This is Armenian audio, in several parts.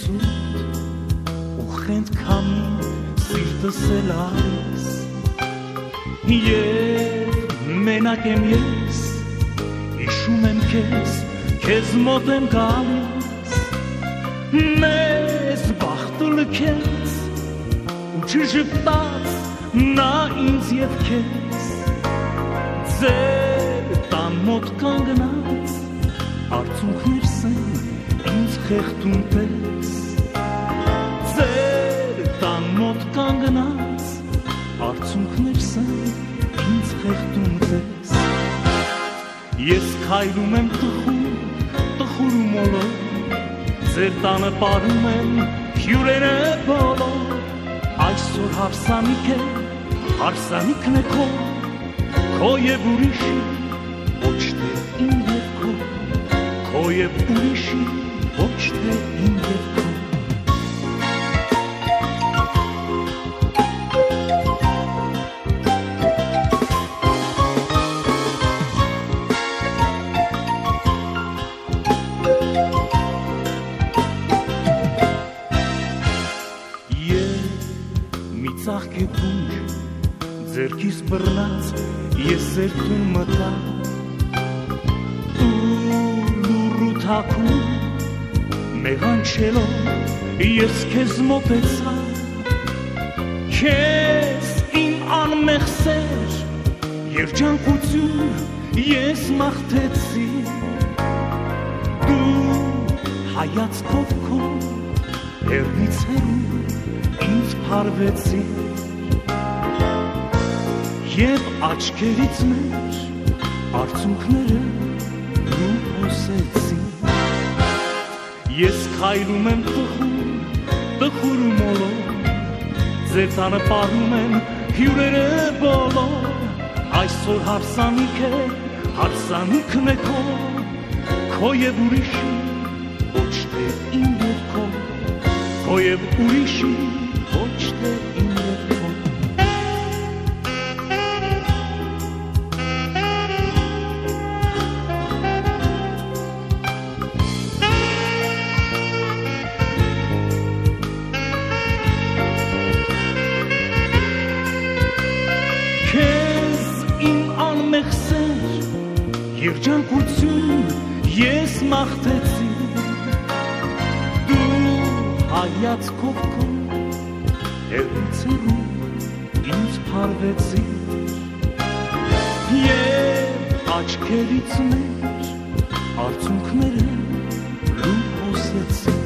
սուտ ու խենթ քամին սիրտս էլ արիս Եվ մենակ եմ ես Իշում եմ քեզ մոտ եմ գալիս Մեզ բախտը լքեց ու չժպտաց նա ինձ և քեզ Ձեր տան մոտ կանգնած Արցունքներս են ինձ խեղդում պես Ձեր տան մոտ կանգնած Արցունքներս են ինձ խեղդում պես Ես քայլում եմ տխուր ու մոլոր Ձեր տանը պարում եմ հյուրերը բոլոր Այսօր հարսանիքն է քո և ուրիշի ոչ թե իմ և քո Քո և ուրիշի ոչ թե իմ և քո Ձերքիս բռնած ես ձեր տուն մտա ու լուռ ու թաքուն մեղանչելով ես քեզ մոտեցա քեզ իմ անմեղ սեր երջանկություն ես մաղթեցի դու հայացքով քո հեռվից հեռու ինձ փարվեցի Եվ աչքերից մեր արցունքները լուր հոսեցին Ես քայլում եմ տխուր ու մոլոր Ձեր տանը պարում են հյուրերը բոլոր Այսօր հարսանիքն է քո և ուրիշի ոչ թե իմ և քո Քո և ուրիշի ոչ թե իմ և քո Երջանկություն ես մաղթեցի Դու հայացքով քո հեռվից հեռու ինձ փարվեցի Եվ աչքերից մեր արցունքները լուր հոսեցին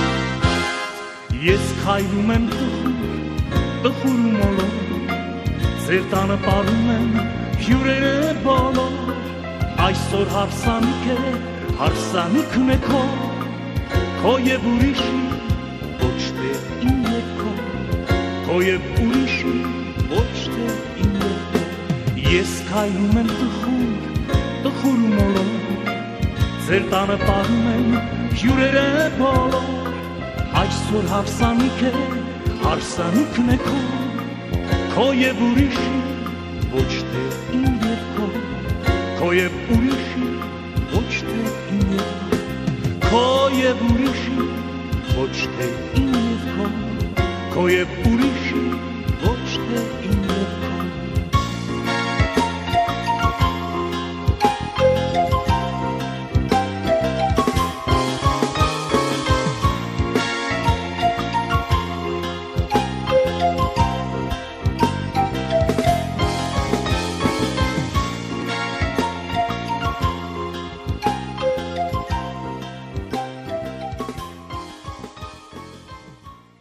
Ես քայլում եմ տխուր ու մոլոր Ձեր տանը պարում են հյուրերը բոլոր Այսօր հարսանիքն է քո և ուրիշի ոչ թե իմ և քո Քո և ուրիշի ոչ թե իմ և քո Ես քայլում եմ տխուր ու մոլոր Ձեր տանը պարում են հյուրերը բոլոր Այսօր հարսանիքն է քո և ուրիշի ոչ թե իմ և քո Քո և ուրիշի ոչ թե իմ և քո Քո և ուրիշի ոչ թե իմ և քո Քո և ուրիշի ոչ թե իմ